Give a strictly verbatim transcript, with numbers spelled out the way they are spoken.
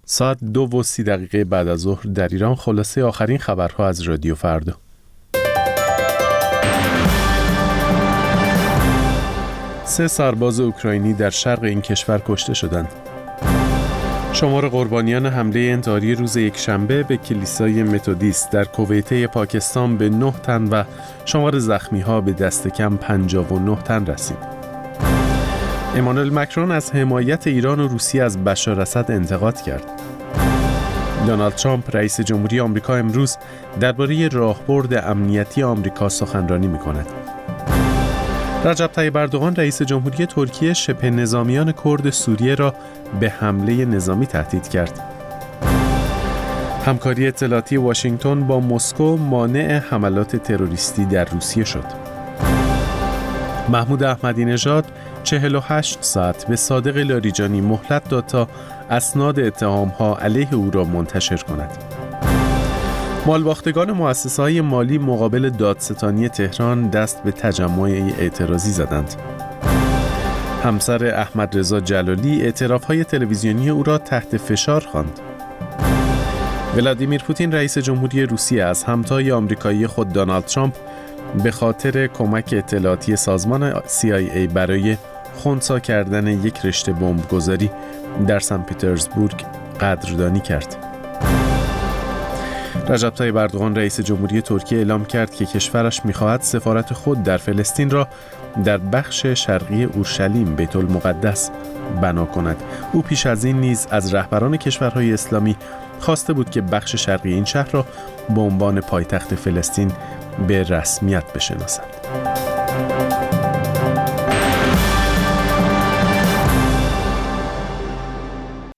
ساعت دو و سی دقیقه بعد از ظهر در ایران. خلاصه آخرین خبرها از رادیو فردا. سه سرباز اوکراینی در شرق این کشور کشته شدند. شمار قربانیان حمله انتحاری روز یکشنبه به کلیسای متودیست در کویته پاکستان به نه تن و شمار زخمی‌ها به دست کم پنجاه و نه تن رسید. امانوئل مکرون از حمایت ایران و روسیه از بشار اسد انتقاد کرد. دونالد ترامپ رئیس جمهوری آمریکا امروز درباره راهبرد امنیتی آمریکا سخنرانی می‌کند. رجب طیب اردوغان رئیس جمهوری ترکیه شبه نظامیان کرد سوریه را به حمله نظامی تهدید کرد. همکاری اطلاعاتی واشنگتن با مسکو مانع حملات تروریستی در روسیه شد. محمود احمدی نژاد چهل و هشت ساعت به صادق لاریجانی مهلت داد تا اسناد اتهام‌ها علیه او را منتشر کند. مالباختگان مؤسسه‌های مالی مقابل دادستانی تهران دست به تجمع اعتراضی زدند. همسر احمد رضا جلالی اعتراف‌های تلویزیونی او را تحت فشار خواند. ولادیمیر پوتین رئیس جمهوری روسیه از همتای آمریکایی خود دونالد ترامپ به خاطر کمک اطلاعاتی سازمان سی آی ای برای خنثی کردن یک رشته بمبگذاری در سن پترزبورگ قدردانی کرد. رجب طیب اردوغان رئیس جمهوری ترکیه اعلام کرد که کشورش می‌خواهد سفارت خود در فلسطین را در بخش شرقی اورشلیم بیت المقدس بنا کند. او پیش از این نیز از رهبران کشورهای اسلامی خواسته بود که بخش شرقی این شهر را به عنوان پایتخت فلسطین به رسمیت بشناسند.